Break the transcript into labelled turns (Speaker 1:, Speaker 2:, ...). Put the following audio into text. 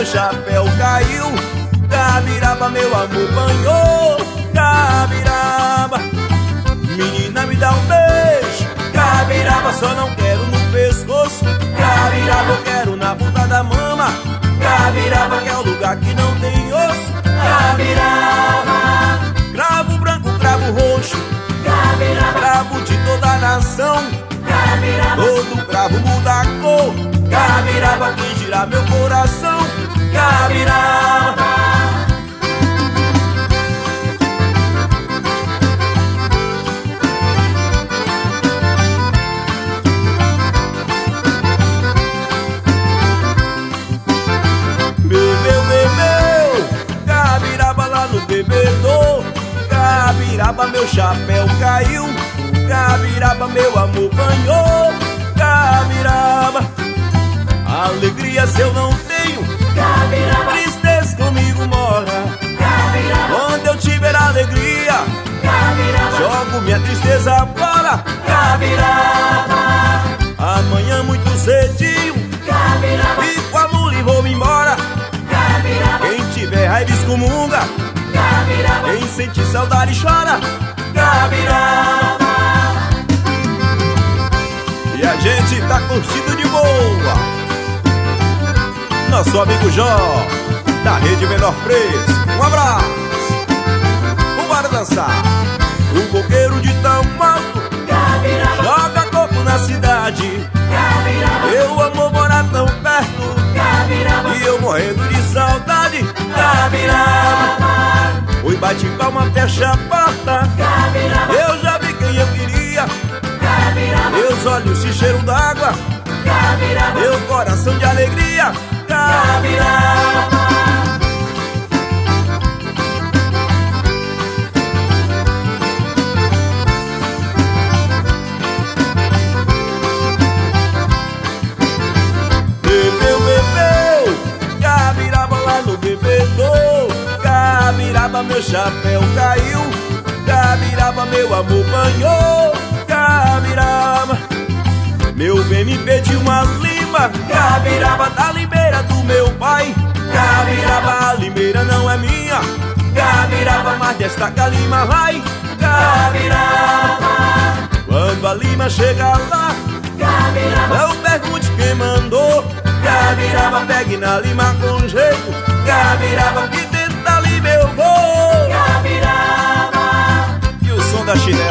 Speaker 1: chapéu caiu. Gabiraba, meu amor banhou. Gabiraba, menina me dá um beijo. Gabiraba, só não quero no pescoço. Gabiraba, eu quero na bunda da mama. Gabiraba, que é o lugar que não tem osso. Gabiraba, cravo branco, cravo roxo. Gabiraba, cravo de toda a nação. Gabiraba, todo cravo muda a cor. Gabiraba, quem gira meu coração. Gabiraba, Gabiraba lá no bebedouro. Gabiraba, meu chapéu caiu. Gabiraba, meu amor banhou. Gabiraba, alegria se eu não tenho. Gabiraba, tristeza comigo mora. Gabiraba, quando eu tiver alegria, Gabiraba, jogo minha tristeza fora. Gabiraba, amanhã muito cedinho, Gabiraba, fico a mula e vou-me embora. Gabiraba, quem tiver raiva excomunga. Gabiraba, quem sente saudade chora. Gabiraba, e a gente tá curtindo de boa. Nosso amigo Jó, da Rede Menor Preço. Um abraço. Bora dançar. O coqueiro de tão alto, Gabiraba, joga coco na cidade. Gabiraba, meu amor mora tão perto. Gabiraba, e eu morrendo de saudade. Gabiraba, oi, bate palma, fecha a porta. Gabiraba, eu já vi quem eu queria. Gabiraba, meus olhos se cheiram d'água. Gabiraba, meu coração de alegria. Gabiraba, bebeu, Gabiraba lá no bebedouro. Gabiraba, meu chapéu caiu. Gabiraba, meu amor banhou. Gabiraba, meu bem me pediu uma lima. Gabiraba, da limeira do meu pai. Gabiraba, a limeira não é minha. Gabiraba, mas desta que a lima vai. Gabiraba, quando a lima chega lá, Gabiraba, não pergunte quem mandou. Gabiraba, pegue na lima com jeito. Gabiraba, que dentro da lima eu vou. Gabiraba, e o som da chinela.